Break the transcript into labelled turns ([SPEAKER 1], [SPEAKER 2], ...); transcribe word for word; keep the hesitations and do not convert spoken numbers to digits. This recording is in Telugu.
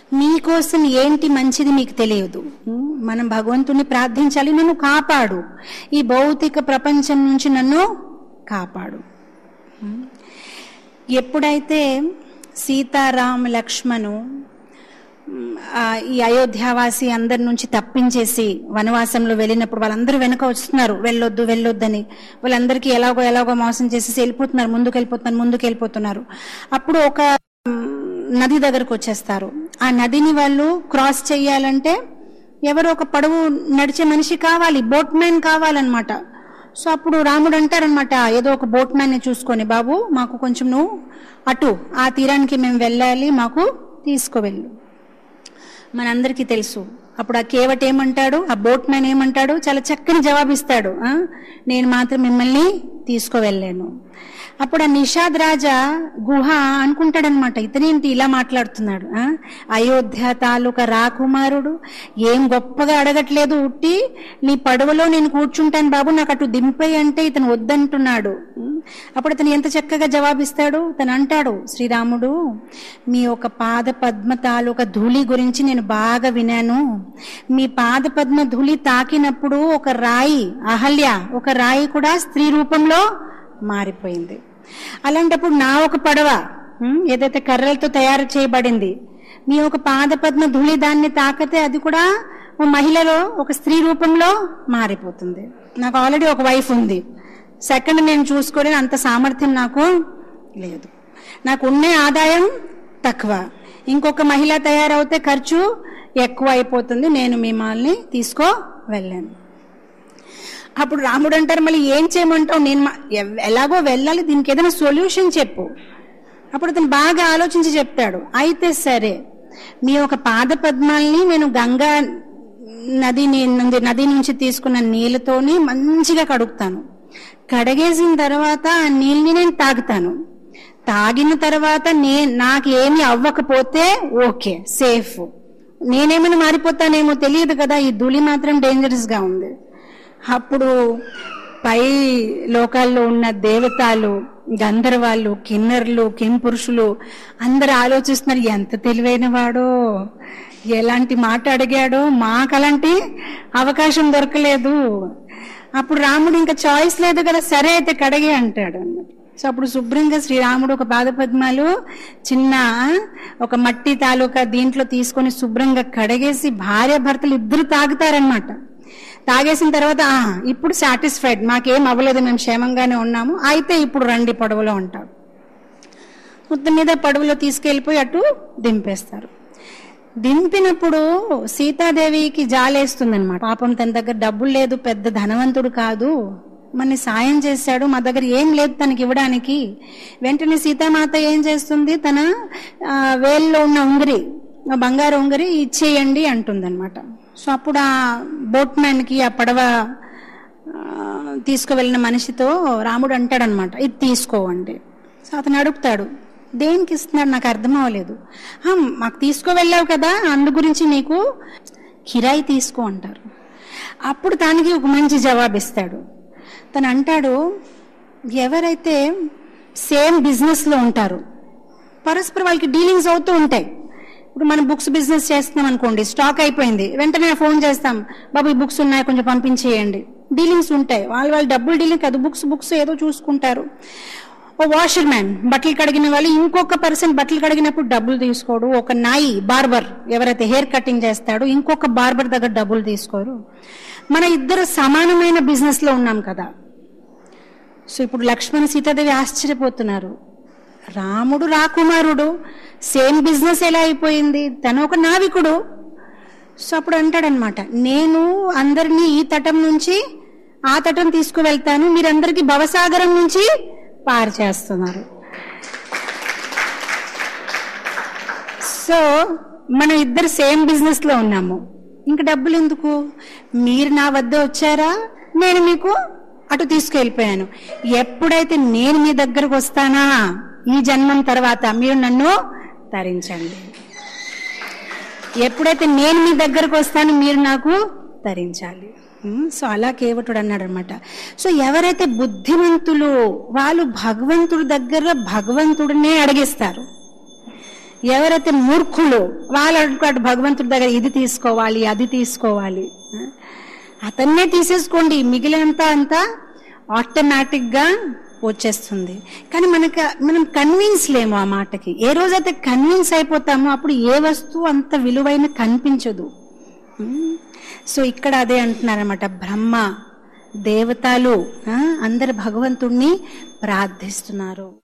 [SPEAKER 1] మీకోసం ఏంటి మంచిది మీకు తెలియదు. మనం భగవంతుని ప్రార్థించాలి, నన్ను కాపాడు, ఈ భౌతిక ప్రపంచం నుంచి నన్ను కాపాడు. ఎప్పుడైతే సీతారామ లక్ష్మణు ఈ అయోధ్యావాసి అందరి నుంచి తప్పించేసి వనవాసంలో వెళ్ళినప్పుడు వాళ్ళందరూ వెనక వస్తున్నారు, వెళ్ళొద్దు వెళ్ళొద్దని. వాళ్ళందరికీ ఎలాగో ఎలాగో మోసం చేసేసి వెళ్ళిపోతున్నారు, ముందుకు వెళ్ళిపోతున్నారు ముందుకు వెళ్ళిపోతున్నారు అప్పుడు ఒక నది దగ్గరకు వచ్చేస్తారు. ఆ నదిని వాళ్ళు క్రాస్ చేయాలంటే ఎవరో ఒక పడవ నడిచే మనిషి కావాలి, బోట్ మ్యాన్ కావాలన్నమాట. సో అప్పుడు రాముడు అంటారనమాట, ఏదో ఒక బోట్ మ్యాన్ ని చూసుకొని, బాబు మాకు కొంచెం నువ్వు అటు ఆ తీరానికి మేము వెళ్ళాలి, మాకు తీసుకువెళ్ళు. మనందరికీ తెలుసు అప్పుడు ఆ కేవట్ ఏమంటాడు, ఆ బోట్ మ్యాన్ ఏమంటాడు, చాలా చక్కని జవాబిస్తాడు, నేను మాత్రం మిమ్మల్ని తీసుకువెళ్ళాను. అప్పుడు ఆ నిషాద్ రాజా గుహ అనుకుంటాడనమాట, ఇతనేంటి ఇలా మాట్లాడుతున్నాడు, అయోధ్య తాలూకా రాకుమారుడు ఏం గొప్పగా అడగట్లేదు, ఉట్టి నీ పడవలో నేను కూర్చుంటాను బాబు నాకు అటు దింపే అంటే ఇతను వద్దంటున్నాడు. అప్పుడు అతను ఎంత చక్కగా జవాబిస్తాడు, తను అంటాడు, శ్రీరాముడు మీ ఒక పాద పద్మ తాలూకా ధూళి గురించి నేను బాగా విన్నాను. మీ పాద పద్మ ధూళి తాకినప్పుడు ఒక రాయి, అహల్య ఒక రాయి కూడా స్త్రీ రూపంలో మారిపోయింది. అలాంటప్పుడు నా ఒక పడవ ఏదైతే కర్రలతో తయారు చేయబడింది, మీ ఒక పాద పద్మ ధూళి దాన్ని తాకితే అది కూడా మహిళలో ఒక స్త్రీ రూపంలో మారిపోతుంది. నాకు ఆల్రెడీ ఒక వైఫ్ ఉంది, సెకండ్ నేను చూసుకోలేని అంత సామర్థ్యం నాకు లేదు, నాకు ఉన్న ఆదాయం తక్కువ, ఇంకొక మహిళ తయారవుతే ఖర్చు ఎక్కువ అయిపోతుంది, నేను మిమ్మల్ని తీసుకో వెళ్ళాను. అప్పుడు రాముడు అంటారు, మళ్ళీ ఏం చేయమంటావు, నేను ఎలాగో వెళ్ళాలి, దీనికి ఏదైనా సొల్యూషన్ చెప్పు. అప్పుడు అతను బాగా ఆలోచించి చెప్తాడు, అయితే సరే మీ ఒక పాద పద్మాల్ని నేను గంగా నది నది నుంచి తీసుకున్న నీళ్ళతోని మంచిగా కడుగుతాను, కడిగేసిన తర్వాత ఆ నీళ్ళని నేను తాగుతాను, తాగిన తర్వాత నే నాకు ఏమి అవ్వకపోతే ఓకే సేఫ్, నేనేమైనా మారిపోతానేమో తెలియదు కదా, ఈ ధూళి మాత్రం డేంజరస్ గా ఉంది. అప్పుడు పై లోకాల్లో ఉన్న దేవతలు, గంధర్వాళ్ళు, కిన్నర్లు, కింపురుషులు అందరు ఆలోచిస్తున్నారు, ఎంత తెలివైన వాడో, ఎలాంటి మాట అడిగాడో, మాకు అలాంటి అవకాశం దొరకలేదు. అప్పుడు రాముడు ఇంకా చాయిస్ లేదు కదా, సరే అయితే కడిగే అంటాడు అన్నమాట. సో అప్పుడు శుభ్రంగా శ్రీరాముడు ఒక పాదపద్మాలు చిన్న ఒక మట్టి తాలూకా దీంట్లో తీసుకొని శుభ్రంగా కడిగేసి భార్య భర్తలు ఇద్దరు తాగుతారనమాట. తాగేసిన తర్వాత ఇప్పుడు సాటిస్ఫైడ్, మాకేం అవ్వలేదు, మేము క్షేమంగానే ఉన్నాము, అయితే ఇప్పుడు రండి పడవలో ఉంటాడు. మొత్తం మీద పడవలో తీసుకెళ్లిపోయి అటు దింపేస్తారు. దింపినప్పుడు సీతాదేవికి జాలేస్తుంది అనమాట, పాపం తన దగ్గర డబ్బులు లేదు, పెద్ద ధనవంతుడు కాదు, మన సాయం చేశాడు, మా దగ్గర ఏం లేదు తనకి ఇవ్వడానికి. వెంటనే సీతామాత ఏం చేస్తుంది, తన వేల్లో ఉన్న ఉంగరి, బంగారు ఉంగరి ఇచ్చేయండి అంటుందన్నమాట. సో అప్పుడు ఆ బోట్ మ్యాన్ కి, ఆ పడవ తీసుకువెళ్ళిన మనిషితో రాముడు అంటాడనమాట, ఇది తీసుకోవండి. సో అతను అడుగుతాడు, దేనికి ఇస్తున్నాడు నాకు అర్థం అవ్వలేదు. మాకు తీసుకువెళ్ళావు కదా, అందు గురించి నీకు కిరాయి తీసుకో అంటారు. అప్పుడు దానికి ఒక మంచి జవాబిస్తాడు. తను అంటాడు, ఎవరైతే సేమ్ బిజినెస్ లో ఉంటారు, పరస్పరం వాళ్ళకి డీలింగ్స్ అవుతూ ఉంటాయి. ఇప్పుడు మనం బుక్స్ బిజినెస్ చేస్తున్నాం అనుకోండి, స్టాక్ అయిపోయింది, వెంటనే ఫోన్ చేస్తాం, బాబు ఈ బుక్స్ ఉన్నాయి కొంచెం పంపించేయండి. డీలింగ్స్ ఉంటాయి, వాళ్ళు వాళ్ళు డబ్బులు డీలింగ్ కాదు, బుక్స్ బుక్స్ ఏదో చూసుకుంటారు. ఓ వాషర్ మ్యాన్ బట్టలు కడిగిన వాళ్ళు ఇంకొక పర్సన్ బట్టలు కడిగినప్పుడు డబ్బులు తీసుకోడు. ఒక నాయి బార్బర్ ఎవరైతే హెయిర్ కటింగ్ చేస్తాడో ఇంకొక బార్బర్ దగ్గర డబ్బులు తీసుకోరు. మన ఇద్దరు సమానమైన బిజినెస్ లో ఉన్నాం కదా. సో ఇప్పుడు లక్ష్మణ సీతాదేవి ఆశ్చర్యపోతున్నారు, రాముడు రాకుమారుడు, సేమ్ బిజినెస్ ఎలా అయిపోయింది, తను ఒక నావికుడు. సో అప్పుడు అంటాడనమాట, నేను అందరినీ ఈ తటం నుంచి ఆ తటం తీసుకువెళ్తాను, మీరందరికీ భవసాగరం నుంచి పారు చేస్తున్నారు. సో మనం ఇద్దరు సేమ్ బిజినెస్ లో ఉన్నాము, ఇంక డబ్బులు ఎందుకు, మీరు నా వద్ద వచ్చారా, నేను మీకు అటు తీసుకెళ్ళిపోయాను. ఎప్పుడైతే నేను మీ దగ్గరకు వస్తానా ఈ జన్మం తర్వాత మీరు నన్ను తరించండి, ఎప్పుడైతే నేను మీ దగ్గరకు వస్తానో మీరు నాకు తరించాలి. సో అలా కేవటుడు అన్నాడు అనమాట. సో ఎవరైతే బుద్ధిమంతులు వాళ్ళు భగవంతుడి దగ్గర భగవంతుడినే అడిగిస్తారు. ఎవరైతే మూర్ఖులు వాళ్ళు అనుకుంటారు భగవంతుడి దగ్గర ఇది తీసుకోవాలి అది తీసుకోవాలి, అతన్నే తీసేసుకోండి మిగిలినంతా అంతా ఆటోమేటిక్ గా వచ్చేస్తుంది. కానీ మనకు మనం కన్విన్స్ లేము ఆ మాటకి. ఏ రోజైతే కన్విన్స్ అయిపోతామో అప్పుడు ఏ వస్తువు అంత విలువైన కనిపించదు. సో ఇక్కడ అదే అంటున్నారన్నమాట, బ్రహ్మ దేవతలు అందరు భగవంతుణ్ణి ప్రార్థిస్తున్నారు.